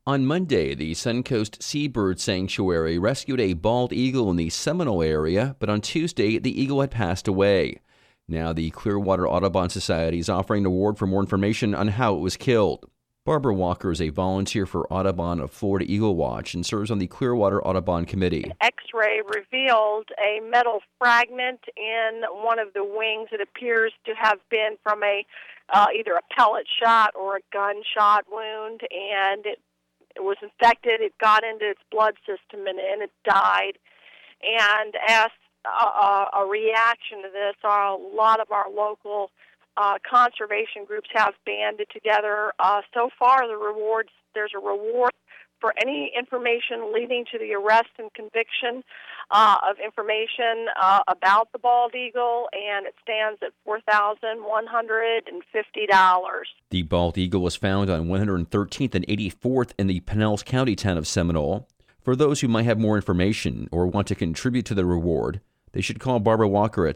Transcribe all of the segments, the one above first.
On Monday, the Suncoast Seabird Sanctuary rescued a bald eagle in the Seminole area, but on Tuesday, the eagle had passed away. Now, the Clearwater Audubon Society is offering an award for more information on how it was killed. Barbara Walker is a volunteer for Audubon of Florida Eagle Watch and serves on the Clearwater Audubon Committee. An X-ray revealed a metal fragment in one of the wings. It appears to have been from either a pellet shot or a gunshot wound, and it was infected. It got into its blood system, and it died. And as a reaction to this, a lot of our local conservation groups have banded together. So far, there's a reward for any information leading to the arrest and conviction of information about the bald eagle, and it stands at $4,150. The bald eagle was found on 113th and 84th in the Pinellas County town of Seminole. For those who might have more information or want to contribute to the reward, they should call Barbara Walker at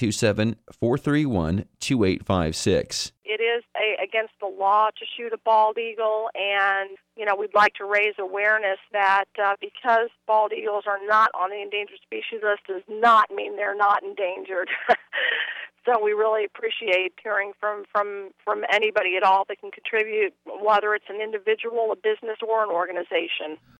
727-431-2856. It is against the law to shoot a bald eagle, and we'd like to raise awareness that because bald eagles are not on the endangered species list does not mean they're not endangered. So we really appreciate hearing from anybody at all that can contribute, whether it's an individual, a business, or an organization.